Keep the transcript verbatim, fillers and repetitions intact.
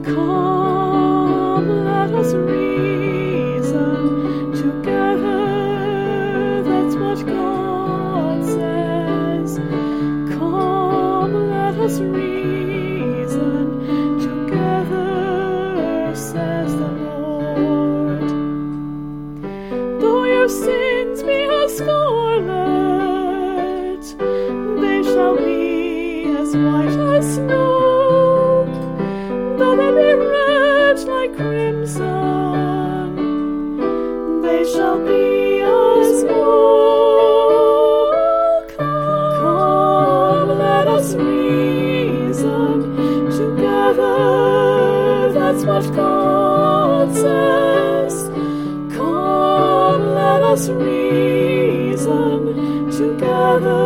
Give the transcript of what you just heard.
Come, let us reason together. That's what God says. Come, let us reason together, says the Lord. Though your sins be as scarlet, they shall be as white as snow. Though they be red like crimson, they shall be as wool. Come, let us reason together. That's what God says. Come, let us reason together.